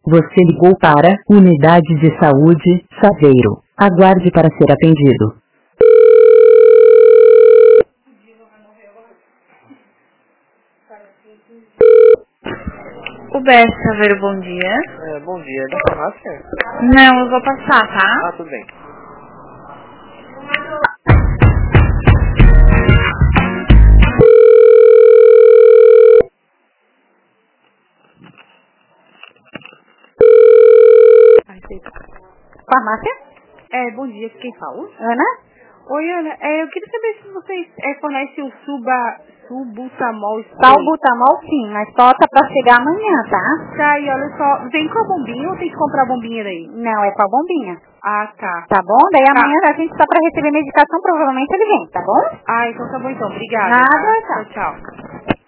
Você ligou para Unidade de Saúde, Saveiro. Aguarde para ser atendido. UBS Saveiro, bom dia. Bom dia, da farmácia? Não, eu vou passar, tá? Ah, tudo bem. Farmácia? Bom dia, quem fala? Ana? Oi, Ana, eu queria saber se vocês fornecem o Subutamol. Salbutamol sim, mas falta pra chegar amanhã, tá? Tá, e olha só, vem com a bombinha ou tem que comprar a bombinha daí? Não, é com a bombinha. Ah, tá. Tá bom? Daí amanhã a gente só pra receber medicação, provavelmente ele vem, tá bom? Ah, então tá bom então, obrigada. Nada, Tchau, tchau.